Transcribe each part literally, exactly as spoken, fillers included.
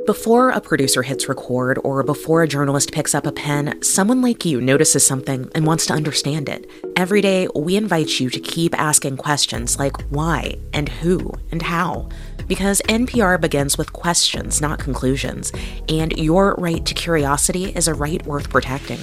Before a producer hits record or before a journalist picks up a pen, someone like you notices something and wants to understand it. Every day, we invite you to keep asking questions like why and who and how. Because N P R begins with questions, not conclusions, and your right to curiosity is a right worth protecting.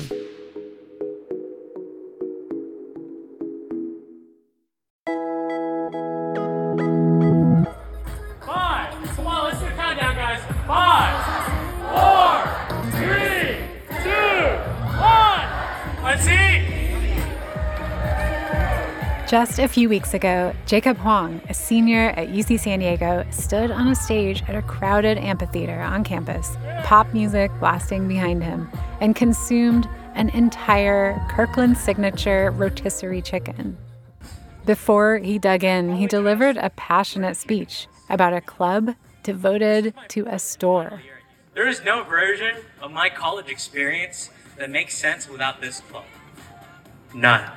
Just a few weeks ago, Jacob Huang, a senior at U C San Diego, stood on a stage at a crowded amphitheater on campus, pop music blasting behind him, and consumed an entire Kirkland Signature rotisserie chicken. Before he dug in, he delivered a passionate speech about a club devoted to a store. There is no version of my college experience that makes sense without this club. None.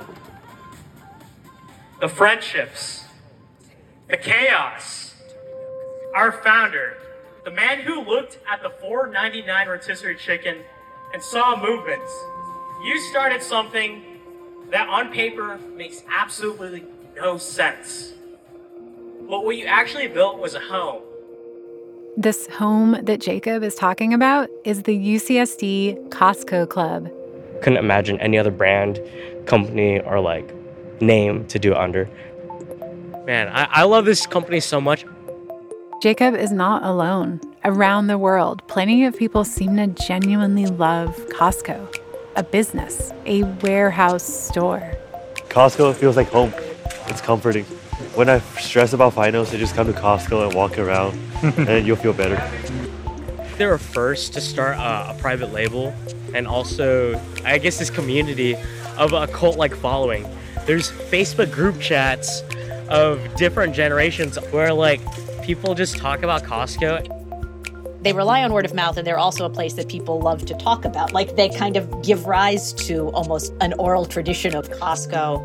The friendships, the chaos, our founder, the man who looked at the four ninety-nine rotisserie chicken and saw movements. You started something that on paper makes absolutely no sense. But what you actually built was a home. This home that Jacob is talking about is the U C S D Costco Club. Couldn't imagine any other brand, company, or like name to do it under. Man, I, I love this company so much. Jacob is not alone. Around the world, plenty of people seem to genuinely love Costco, a business, a warehouse store. Costco feels like home. It's comforting. When I stress about finals, I just come to Costco and walk around, and you'll feel better. They were first to start a, a private label, and also, I guess, this community of a cult-like following. There's Facebook group chats of different generations where, like, people just talk about Costco. They rely on word of mouth, and they're also a place that people love to talk about. Like, they kind of give rise to almost an oral tradition of Costco.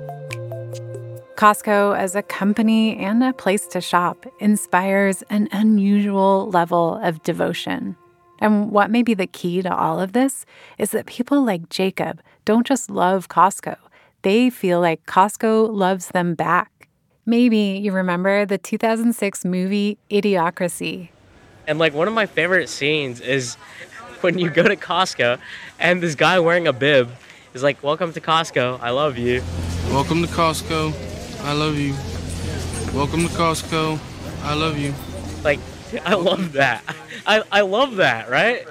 Costco as a company and a place to shop inspires an unusual level of devotion. And what may be the key to all of this is that people like Jacob don't just love Costco. They feel like Costco loves them back. Maybe you remember the two thousand six movie Idiocracy. And like one of my favorite scenes is when you go to Costco and this guy wearing a bib is like, "Welcome to Costco, I love you." Welcome to Costco, I love you. Welcome to Costco, I love you. Like, I love that. I, I love that, right?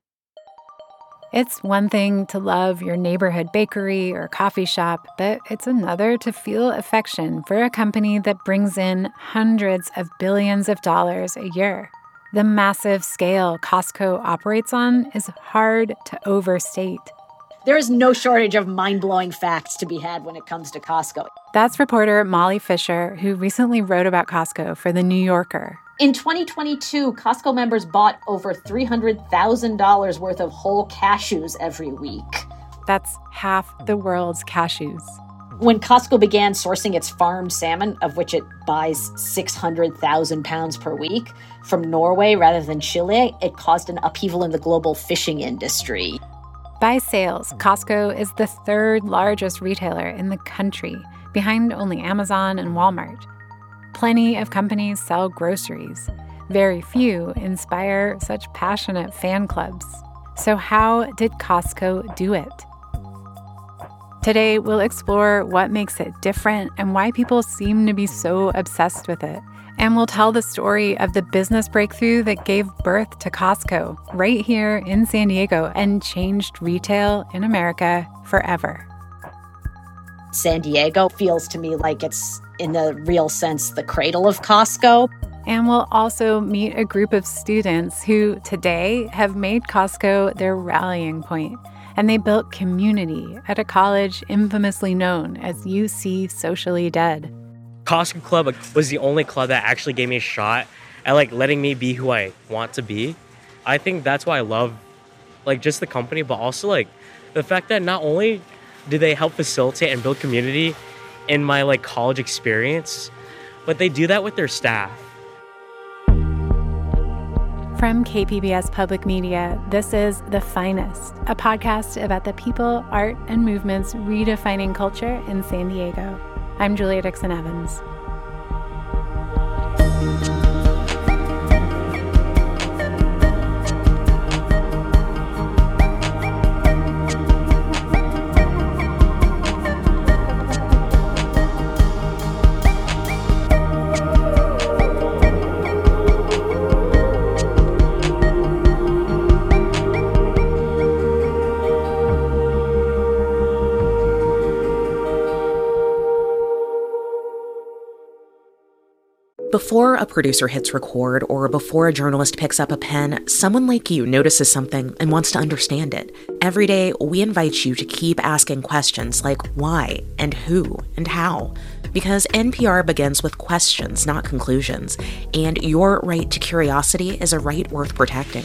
It's one thing to love your neighborhood bakery or coffee shop, but it's another to feel affection for a company that brings in hundreds of billions of dollars a year. The massive scale Costco operates on is hard to overstate. There is no shortage of mind-blowing facts to be had when it comes to Costco. That's reporter Molly Fisher, who recently wrote about Costco for The New Yorker. In twenty twenty-two, Costco members bought over three hundred thousand dollars worth of whole cashews every week. That's half the world's cashews. When Costco began sourcing its farmed salmon, of which it buys six hundred thousand pounds per week, from Norway rather than Chile, it caused an upheaval in the global fishing industry. By sales, Costco is the third largest retailer in the country, behind only Amazon and Walmart. Plenty of companies sell groceries. Very few inspire such passionate fan clubs. So how did Costco do it? Today, we'll explore what makes it different and why people seem to be so obsessed with it. And we'll tell the story of the business breakthrough that gave birth to Costco right here in San Diego and changed retail in America forever. San Diego feels to me like it's, in the real sense, the cradle of Costco. And we'll also meet a group of students who today have made Costco their rallying point. And they built community at a college infamously known as U C Socially Dead. Costco Club was the only club that actually gave me a shot at like letting me be who I want to be. I think that's why I love like just the company, but also like the fact that not only do they help facilitate and build community in my like college experience, but they do that with their staff. From K P B S Public Media, this is The Finest, a podcast about the people, art, and movements redefining culture in San Diego. I'm Julia Dixon Evans. Before a producer hits record or before a journalist picks up a pen, someone like you notices something and wants to understand it. Every day, we invite you to keep asking questions like why and who and how. Because N P R begins with questions, not conclusions, and your right to curiosity is a right worth protecting.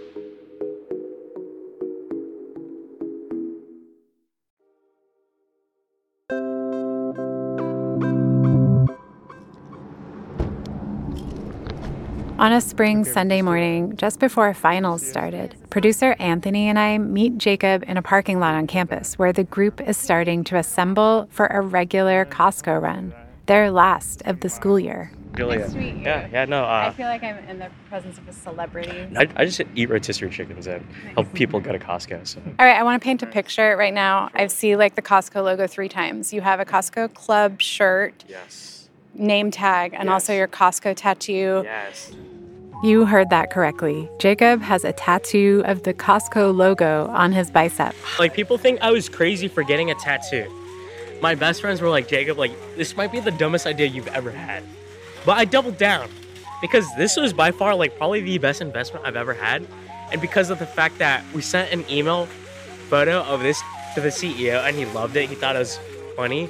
On a spring Sunday morning, just before finals started, producer Anthony and I meet Jacob in a parking lot on campus where the group is starting to assemble for a regular Costco run, their last of the school year. Julia. Nice to meet you. Yeah, yeah, no. Uh, I feel like I'm in the presence of a celebrity. I, I just eat rotisserie chickens and help people go to Costco. So. All right, I want to paint a picture right now. I see like the Costco logo three times. You have a Costco Club shirt, Yes. name tag, and Yes. also your Costco tattoo. Yes. You heard that correctly. Jacob has a tattoo of the Costco logo on his bicep. Like, people think I was crazy for getting a tattoo. My best friends were like, Jacob, like, this might be the dumbest idea you've ever had. But I doubled down because this was by far, like, probably the best investment I've ever had. And because of the fact that we sent an email photo of this to the C E O and he loved it, he thought it was funny.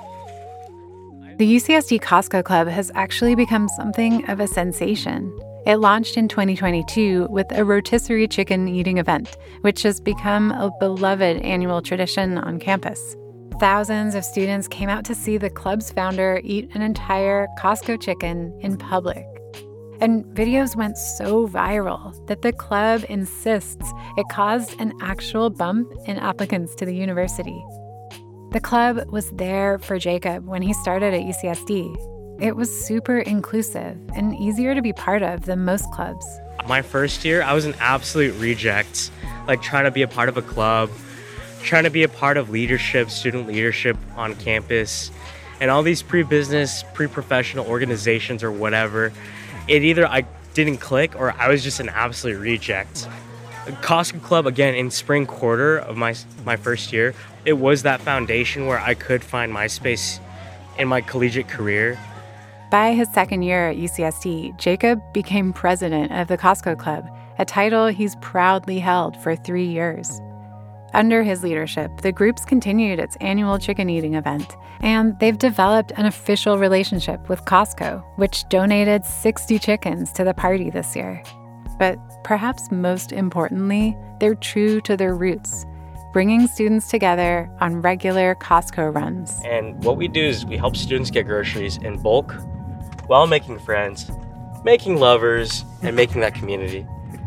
The U C S D Costco Club has actually become something of a sensation. It launched in twenty twenty-two with a rotisserie chicken eating event, which has become a beloved annual tradition on campus. Thousands of students came out to see the club's founder eat an entire Costco chicken in public. And videos went so viral that the club insists it caused an actual bump in applicants to the university. The club was there for Jacob when he started at U C S D. It was super inclusive and easier to be part of than most clubs. My first year, I was an absolute reject, like trying to be a part of a club, trying to be a part of leadership, student leadership on campus, and all these pre-business, pre-professional organizations or whatever. It either I didn't click or I was just an absolute reject. Costco Club, again, in spring quarter of my my first year, it was that foundation where I could find my space in my collegiate career. By his second year at U C S D, Jacob became president of the Costco Club, a title he's proudly held for three years. Under his leadership, the group's continued its annual chicken eating event, and they've developed an official relationship with Costco, which donated sixty chickens to the party this year. But perhaps most importantly, they're true to their roots, bringing students together on regular Costco runs. And what we do is we help students get groceries in bulk while making friends, making lovers, and making that community.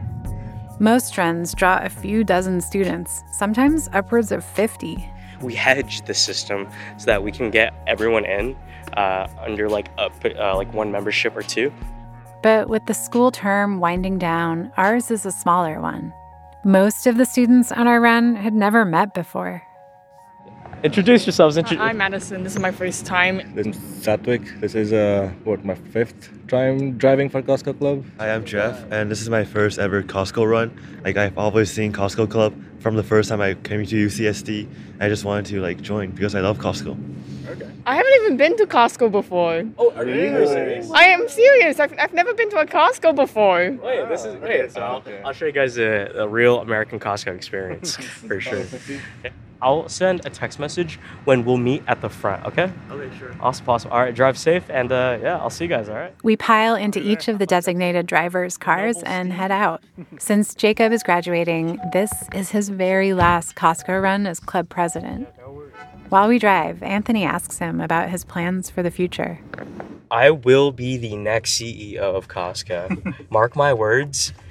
Most runs draw a few dozen students, sometimes upwards of fifty. We hedge the system so that we can get everyone in uh, under like a, uh, like one membership or two. But with the school term winding down, ours is a smaller one. Most of the students on our run had never met before. Introduce yourselves. Intro- I'm Madison. This is my first time. This is Satwik. This is uh, what, my fifth time driving for Costco Club. Hi, I'm Jeff, and this is my first ever Costco run. Like, I've always seen Costco Club from the first time I came to U C S D. I just wanted to like join because I love Costco. Okay. I haven't even been to Costco before. Oh, are you serious? I am serious. I've, I've never been to a Costco before. Wait, this is great. So I'll, I'll show you guys a, a real American Costco experience for sure. I'll send a text message when we'll meet at the front, okay? Okay, sure. Awesome, awesome. All right, drive safe, and uh, yeah, I'll see you guys, all right? We pile into each of the designated drivers' cars and head out. Since Jacob is graduating, this is his very last Costco run as club president. While we drive, Anthony asks him about his plans for the future. I will be the next C E O of Costco. Mark my words.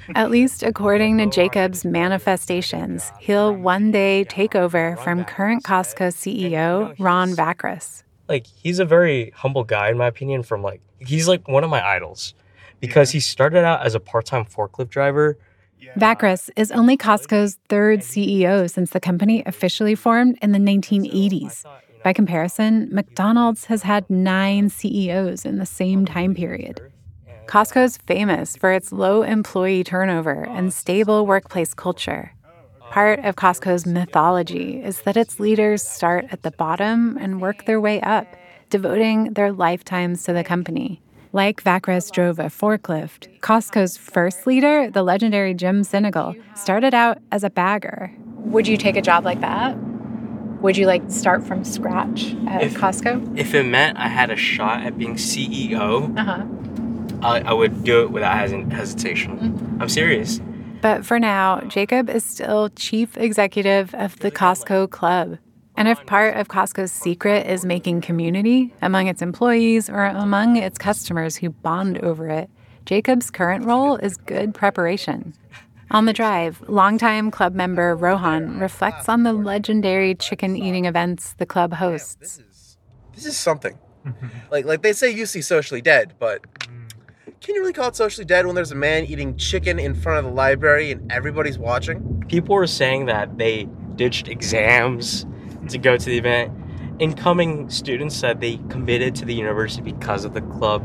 At least according to Jacob's manifestations, he'll one day take over from current Costco C E O Ron Vacris. Like, he's a very humble guy, in my opinion, from like, he's like one of my idols because he started out as a part-time forklift driver. Vacris is only Costco's third C E O since the company officially formed in the nineteen eighties. By comparison, McDonald's has had nine C E Os in the same time period. Costco's famous for its low employee turnover and stable workplace culture. Part of Costco's mythology is that its leaders start at the bottom and work their way up, devoting their lifetimes to the company. Like Vacris drove a forklift, Costco's first leader, the legendary Jim Sinegal, started out as a bagger. Would you take a job like that? Would you, like, start from scratch at if, Costco? If it meant I had a shot at being C E O, uh-huh. I, I would do it without hes- hesitation. Mm-hmm. I'm serious. But for now, Jacob is still chief executive of the Costco Club. And if part of Costco's secret is making community among its employees or among its customers who bond over it, Jacob's current role is good preparation. On the drive, longtime club member Rohan reflects on the legendary chicken-eating events the club hosts. This is, this is something. like, like they say U C socially dead, but can you really call it socially dead when there's a man eating chicken in front of the library and everybody's watching? People were saying that they ditched exams to go to the event. Incoming students said they committed to the university because of the club,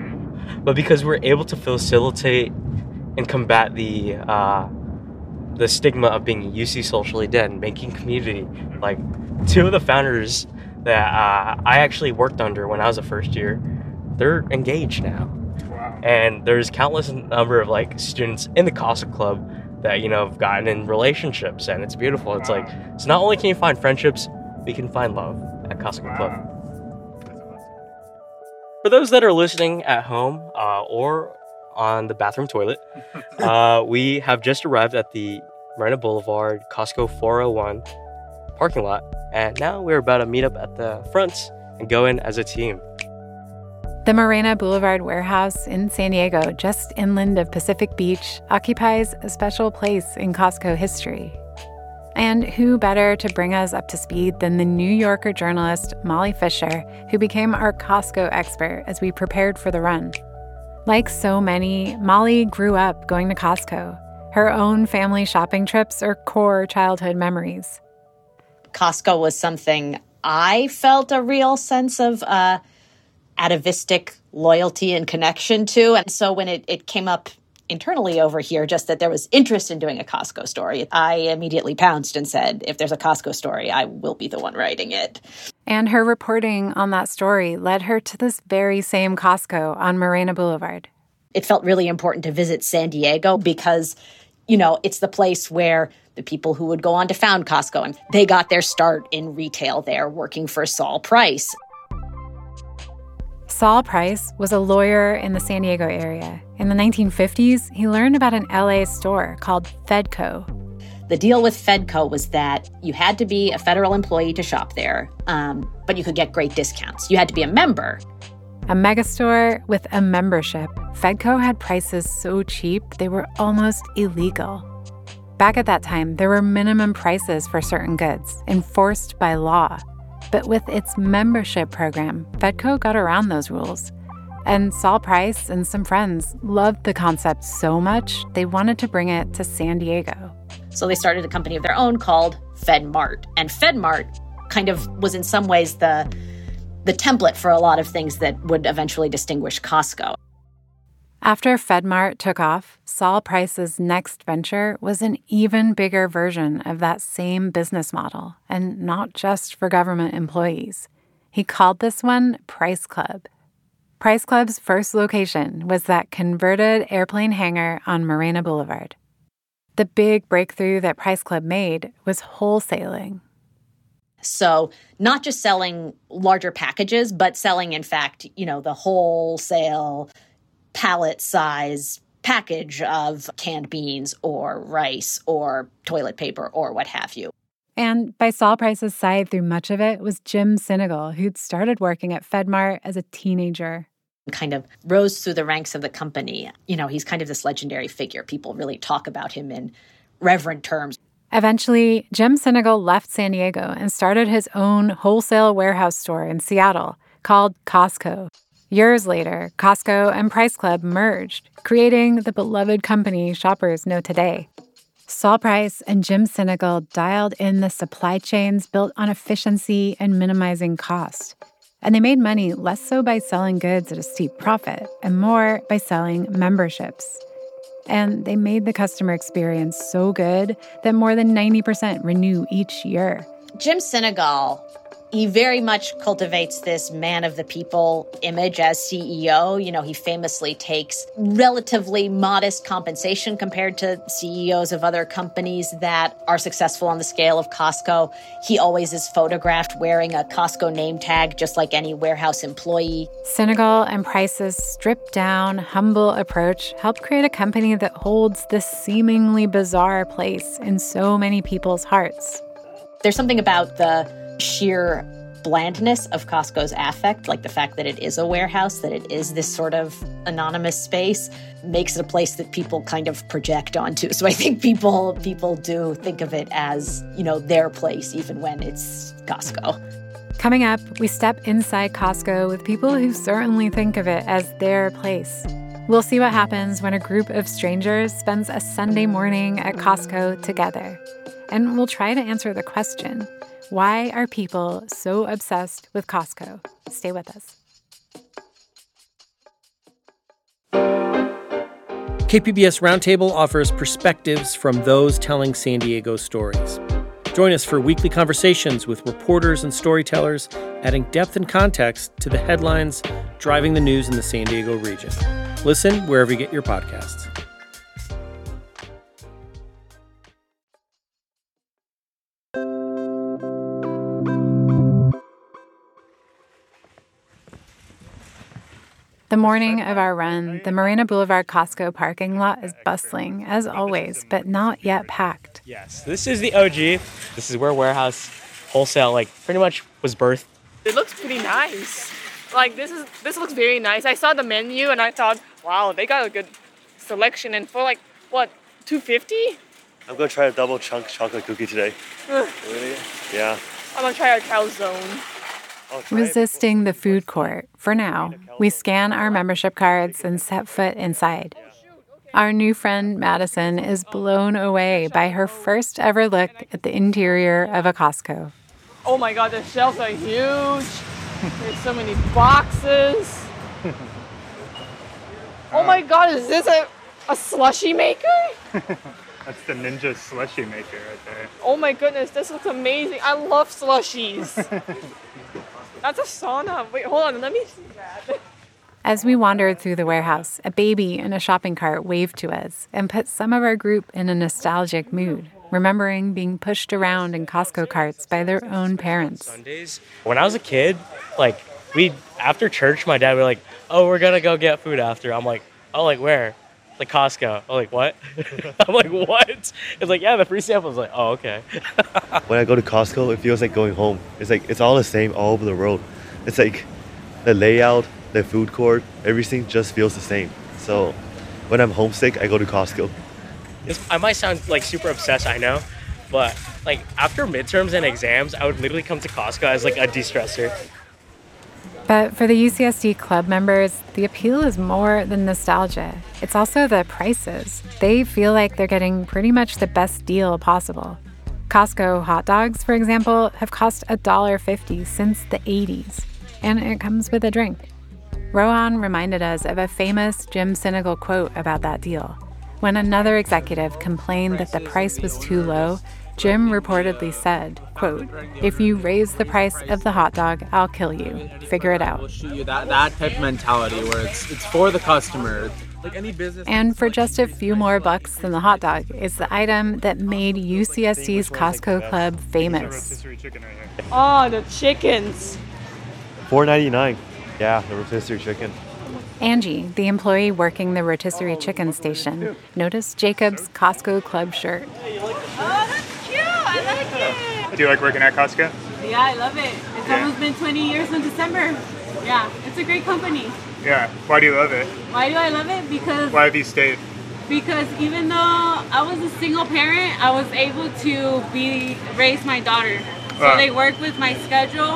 but because we're able to facilitate and combat the uh, the stigma of being U C socially dead and making community. Like, two of the founders that uh, I actually worked under when I was a first year, they're engaged now. Wow. And there's countless number of like students in the Costco Club that, you know, have gotten in relationships, and it's beautiful. Wow. It's like, so not only can you find friendships, but you can find love at Costco wow. Club. For those that are listening at home uh, or on the bathroom toilet, uh, we have just arrived at the Marina Boulevard Costco four oh one parking lot, and now we're about to meet up at the front and go in as a team. The Marina Boulevard warehouse in San Diego, just inland of Pacific Beach, occupies a special place in Costco history. And who better to bring us up to speed than the New Yorker journalist Molly Fisher, who became our Costco expert as we prepared for the run. Like so many, Molly grew up going to Costco. Her own family shopping trips are core childhood memories. Costco was something I felt a real sense of uh, atavistic loyalty and connection to. And so when it, it came up internally over here, just that there was interest in doing a Costco story, I immediately pounced and said, if there's a Costco story, I will be the one writing it. And her reporting on that story led her to this very same Costco on Marina Boulevard. It felt really important to visit San Diego because, you know, it's the place where the people who would go on to found Costco, and they got their start in retail there working for Saul Price. Saul Price was a lawyer in the San Diego area. In the nineteen fifties, he learned about an L A store called Fedco. The deal with Fedco was that you had to be a federal employee to shop there, um, but you could get great discounts. You had to be a member. A megastore with a membership, Fedco had prices so cheap they were almost illegal. Back at that time, there were minimum prices for certain goods, enforced by law. But with its membership program, Fedco got around those rules. And Saul Price and some friends loved the concept so much, they wanted to bring it to San Diego. So they started a company of their own called FedMart. And FedMart kind of was in some ways the, the template for a lot of things that would eventually distinguish Costco. After FedMart took off, Saul Price's next venture was an even bigger version of that same business model, and not just for government employees. He called this one Price Club. Price Club's first location was that converted airplane hangar on Marina Boulevard. The big breakthrough that Price Club made was wholesaling. So not just selling larger packages, but selling, in fact, you know, the wholesale pallet size package of canned beans or rice or toilet paper or what have you. And by Saul Price's side through much of it was Jim Sinegal, who'd started working at FedMart as a teenager. kind of rose through the ranks of the company. You know, he's kind of this legendary figure. People really talk about him in reverent terms. Eventually, Jim Sinegal left San Diego and started his own wholesale warehouse store in Seattle called Costco. Years later, Costco and Price Club merged, creating the beloved company shoppers know today. Saul Price and Jim Sinegal dialed in the supply chains built on efficiency and minimizing cost. And they made money less so by selling goods at a steep profit and more by selling memberships. And they made the customer experience so good that more than ninety percent renew each year. Jim Sinegal, he very much cultivates this man of the people image as C E O. You know, he famously takes relatively modest compensation compared to C E Os of other companies that are successful on the scale of Costco. He always is photographed wearing a Costco name tag, just like any warehouse employee. Sinegal and Price's stripped-down, humble approach helped create a company that holds this seemingly bizarre place in so many people's hearts. There's something about the sheer blandness of Costco's affect, like the fact that it is a warehouse, that it is this sort of anonymous space, makes it a place that people kind of project onto. So I think people people do think of it as, you know, their place, even when it's Costco. Coming up, we step inside Costco with people who certainly think of it as their place. We'll see what happens when a group of strangers spends a Sunday morning at Costco together. And we'll try to answer the question, why are people so obsessed with Costco? Stay with us. K P B S Roundtable offers perspectives from those telling San Diego stories. Join us for weekly conversations with reporters and storytellers, adding depth and context to the headlines driving the news in the San Diego region. Listen wherever you get your podcasts. The morning of our run, the Marina Boulevard Costco parking lot is bustling, as always, but not yet packed. Yes, this is the O G. This is where warehouse wholesale, like, pretty much was birthed. It looks pretty nice. Like, this is this looks very nice. I saw the menu and I thought, wow, they got a good selection. And for like, what, two fifty? I'm going to try a double chunk chocolate cookie today. Really? Yeah. I'm going to try our calzone. Resisting the food court, for now, we scan our membership cards and set foot inside. Our new friend, Madison, is blown away by her first ever look at the interior of a Costco. Oh my God, the shelves are huge. There's so many boxes. Oh my God, is this a, a slushie maker? That's the Ninja slushie maker right there. Oh my goodness, this looks amazing. I love slushies. That's a sauna. Wait, hold on. Let me see that. As we wandered through the warehouse, a baby in a shopping cart waved to us and put some of our group in a nostalgic mood, remembering being pushed around in Costco carts by their own parents. Sundays, when I was a kid, like, we after church, my dad would be like, oh, we're going to go get food after. I'm like, oh, like, where? Like, Costco. I'm like, what? I'm like, what? It's like, yeah, the free samples. Like, oh, okay. When I go to Costco, it feels like going home. It's like, it's all the same all over the road. It's like the layout, the food court, everything just feels the same. So when I'm homesick, I go to Costco. This, I might sound like super obsessed, I know, but like after midterms and exams, I would literally come to Costco as like a de-stressor. But for the U C S D club members, the appeal is more than nostalgia. It's also the prices. They feel like they're getting pretty much the best deal possible. Costco hot dogs, for example, have cost one dollar fifty since the eighties, and it comes with a drink. Rohan reminded us of a famous Jim Sinegal quote about that deal. When another executive complained that the price was too low, Jim reportedly said, quote, if you raise the price of the hot dog, I'll kill you. Figure it out. We'll shoot you. That, that type of mentality where it's it's for the customer. Like any business. And for just a few more bucks than the hot dog, it's the item that made U C S D's Costco Club famous. Oh, the chickens. four ninety-nine. Yeah, the rotisserie chicken. Angie, the employee working the rotisserie chicken station, noticed Jacob's Costco Club shirt. Oh, that's cute. I like it. Do you like working at Costco? Yeah, I love it. It's yeah. almost been twenty years in December. Yeah, it's a great company. Yeah. Why do you love it? Why do I love it? Because Why have you stayed? because even though I was a single parent, I was able to be raise my daughter. So Wow. they work with my schedule,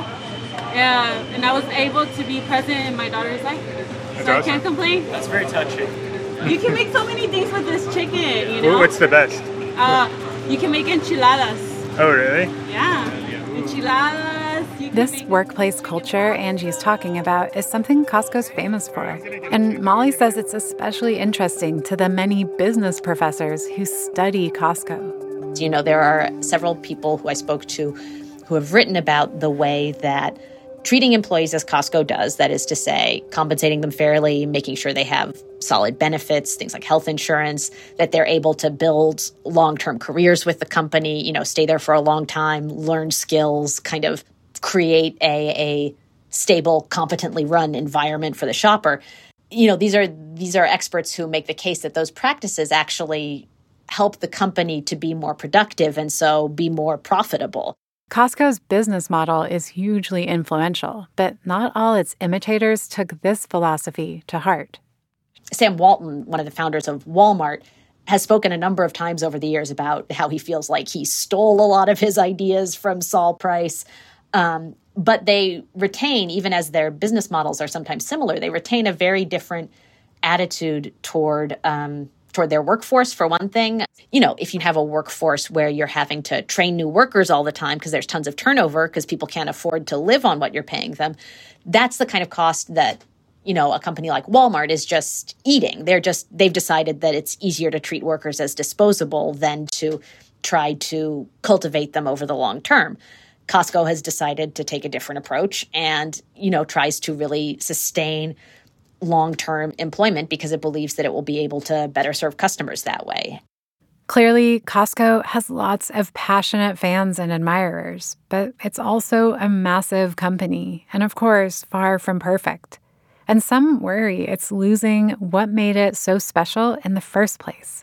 yeah, and I was able to be present in my daughter's life. That's so I awesome. can't complain. That's very touching. You can make so many things with this chicken, you Ooh, know? what's the best? Uh, you can make enchiladas. Oh, really? Yeah, enchiladas. You can This make workplace culture Angie's talking about is something Costco's famous for. And Molly says it's especially interesting to the many business professors who study Costco. You know, there are several people who I spoke to who have written about the way that treating employees as Costco does, that is to say, compensating them fairly, making sure they have solid benefits, things like health insurance, that they're able to build long-term careers with the company, you know, stay there for a long time, learn skills, kind of create a, a stable, competently run environment for the shopper. You know, these are these are experts who make the case that those practices actually help the company to be more productive and so be more profitable. Costco's business model is hugely influential, but not all its imitators took this philosophy to heart. Sam Walton, one of the founders of Walmart, has spoken a number of times over the years about how he feels like he stole a lot of his ideas from Saul Price. Um, but they retain, even as their business models are sometimes similar, they retain a very different attitude toward um, toward their workforce, for one thing. You know, if you have a workforce where you're having to train new workers all the time because there's tons of turnover because people can't afford to live on what you're paying them, that's the kind of cost that, you know, a company like Walmart is just eating. They're just, they've decided that it's easier to treat workers as disposable than to try to cultivate them over the long term. Costco has decided to take a different approach and, you know, tries to really sustain long-term employment because it believes that it will be able to better serve customers that way. Clearly, Costco has lots of passionate fans and admirers, but it's also a massive company and, of course, far from perfect. And some worry it's losing what made it so special in the first place.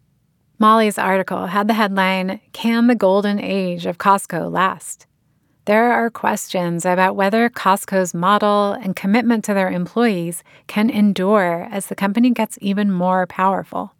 Molly's article had the headline, "Can the Golden Age of Costco Last?" There are questions about whether Costco's model and commitment to their employees can endure as the company gets even more powerful.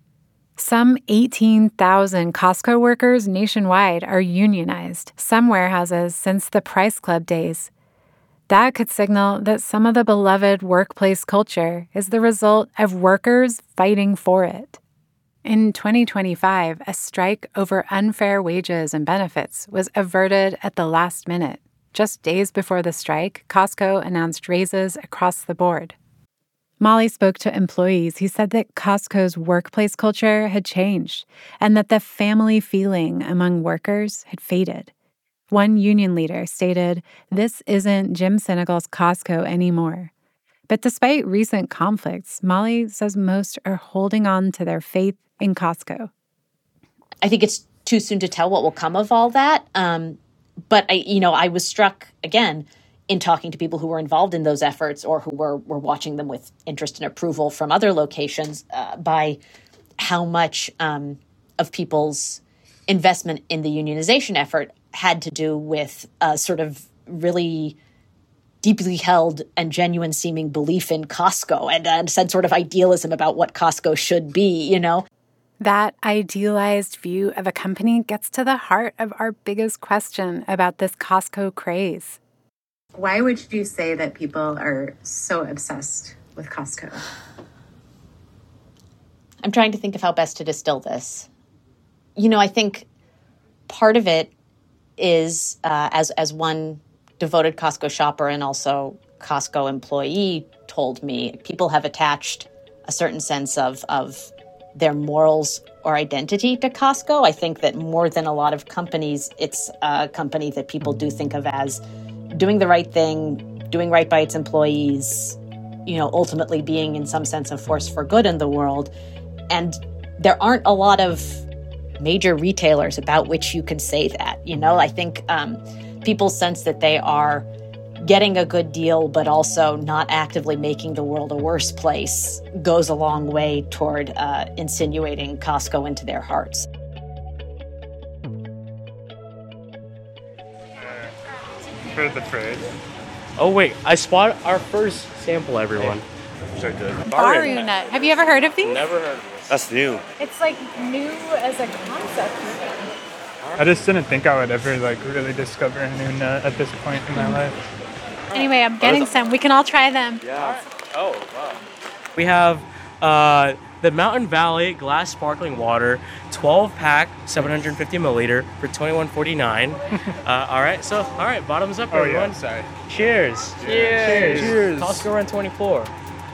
Some eighteen thousand Costco workers nationwide are unionized, some warehouses since the Price Club days. That could signal that some of the beloved workplace culture is the result of workers fighting for it. In twenty twenty-five, a strike over unfair wages and benefits was averted at the last minute. Just days before the strike, Costco announced raises across the board. Molly spoke to employees who said that Costco's workplace culture had changed and that the family feeling among workers had faded. One union leader stated, "This isn't Jim Sinegal's Costco anymore." But despite recent conflicts, Molly says most are holding on to their faith in Costco. I think it's too soon to tell what will come of all that. Um, but, I, you know, I was struck, again, in talking to people who were involved in those efforts or who were, were watching them with interest and approval from other locations uh, by how much um, of people's investment in the unionization effort had to do with a sort of really deeply held and genuine seeming belief in Costco and, and said sort of idealism about what Costco should be, you know? That idealized view of a company gets to the heart of our biggest question about this Costco craze. Why would you say that people are so obsessed with Costco? I'm trying to think of how best to distill this. You know, I think part of it is, uh, as as one devoted Costco shopper and also Costco employee told me, people have attached a certain sense of of their morals or identity to Costco. I think that more than a lot of companies, it's a company that people do think of as doing the right thing, doing right by its employees, you know, ultimately being in some sense a force for good in the world. And there aren't a lot of major retailers about which you can say that. You know, I think um, people sense that they are getting a good deal, but also not actively making the world a worse place goes a long way toward uh, insinuating Costco into their hearts. For the fridge. Oh wait, I spot our first sample, everyone. These are good. Baru nut. Have you ever heard of these? Never heard of this. That's new. It's like new as a concept. I just didn't think I would ever like really discover a new nut at this point in my life. Anyway, I'm getting some. We can all try them. Yeah. Oh, wow. We have uh, the Mountain Valley Glass Sparkling Water, twelve pack, seven hundred fifty milliliter for twenty-one forty-nine. uh, all right, so, all right, bottoms up, Oh, everyone. yeah, sorry. Cheers. Cheers. Cheers. Costco Run twenty-four.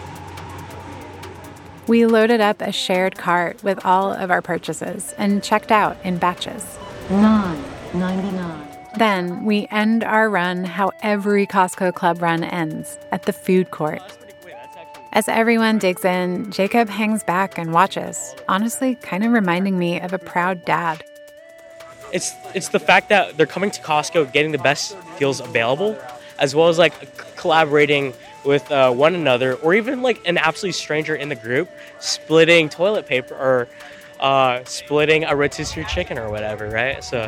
We loaded up a shared cart with all of our purchases and checked out in batches. nine ninety-nine. Then we end our run how every Costco Club run ends, at the food court. As everyone digs in, Jacob hangs back and watches, honestly kind of reminding me of a proud dad. It's it's the fact that they're coming to Costco, getting the best deals available, as well as like c- collaborating with uh, one another, or even like an absolute stranger in the group, splitting toilet paper or uh, splitting a rotisserie chicken or whatever, right? So.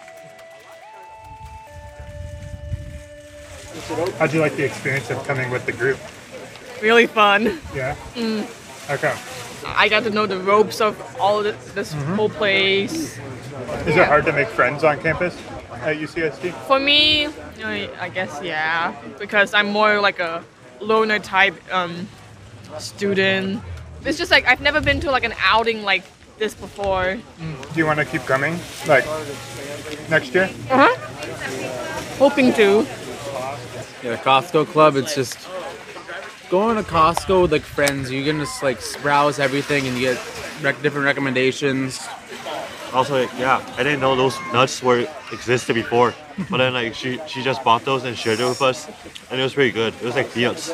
How'd you like the experience of coming with the group? Really fun. Yeah? Mm. Okay. I got to know the ropes of all this, this Mhm. whole place. Is it hard to make friends on campus at U C S D? For me, you know, I guess yeah, because I'm more like a loner type um, student. It's just like I've never been to like an outing like this before. Do you want to keep coming, like, next year? Uh huh. Hoping to. Yeah, the Costco Club, it's just going to Costco with like friends. You can just like browse everything and you get rec- different recommendations. Also, like, yeah, I didn't know those nuts were existed before, but then like she she just bought those and shared it with us, and it was pretty good. It was like peanuts.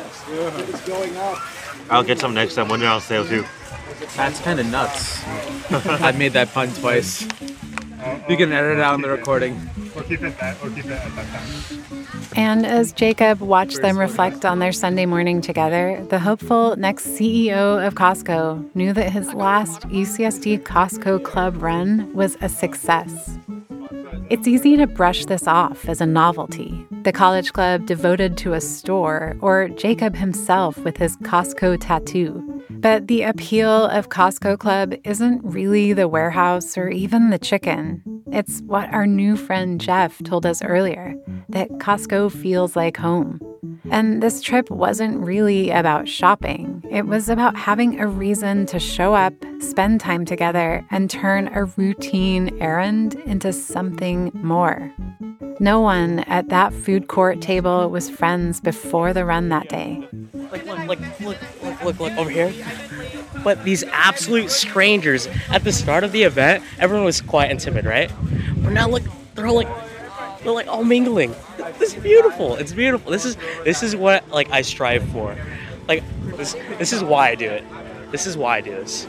I'll get some next time when they're on sale too. That's kind of nuts. I made that pun twice. You can edit it out in the recording. We'll keep it that. We'll keep it at that time. And as Jacob watched them reflect on their Sunday morning together, the hopeful next C E O of Costco knew that his last U C S D Costco Club run was a success. It's easy to brush this off as a novelty, the college club devoted to a store, or Jacob himself with his Costco tattoo. But the appeal of Costco Club isn't really the warehouse or even the chicken. It's what our new friend Jeff told us earlier, that Costco feels like home. And this trip wasn't really about shopping. It was about having a reason to show up, spend time together, and turn a routine errand into something more. No one at that food court table was friends before the run that day. Like, look, like, look, look, look, look, over here. But these absolute strangers at the start of the event, everyone was quiet and timid, right? But now look, they're all like, they're like all mingling. This is beautiful. It's beautiful. This is this is what like I strive for. Like this this is why I do it. This is why I do this.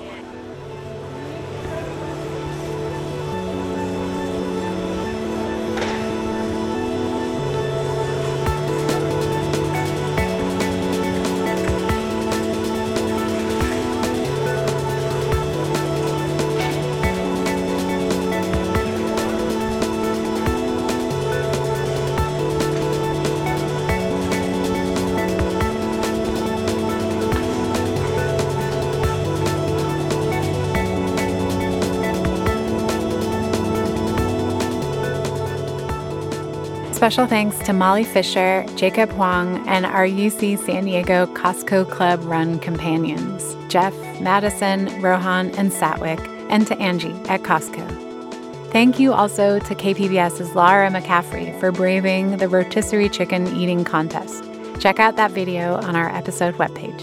Special thanks to Molly Fisher, Jacob Huang, and our U C San Diego Costco Club Run companions, Jeff, Madison, Rohan, and Satwick, and to Angie at Costco. Thank you also to KPBS's Laura McCaffrey for braving the rotisserie chicken eating contest. Check out that video on our episode webpage.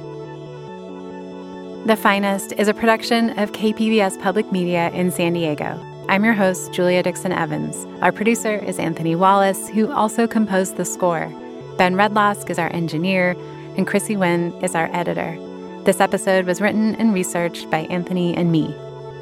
The Finest is a production of K P B S Public Media in San Diego. I'm your host, Julia Dixon Evans. Our producer is Anthony Wallace, who also composed the score. Ben Redlosk is our engineer, and Chrissy Wynn is our editor. This episode was written and researched by Anthony and me.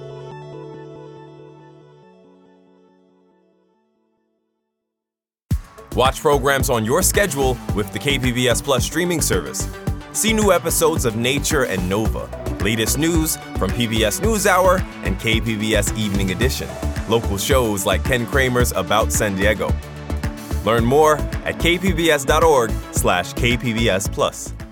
Watch programs on your schedule with the K P B S Plus streaming service. See new episodes of Nature and Nova, latest news from P B S NewsHour and K P B S Evening Edition, local shows like Ken Kramer's About San Diego. Learn more at kpbs.org slash kpbs plus.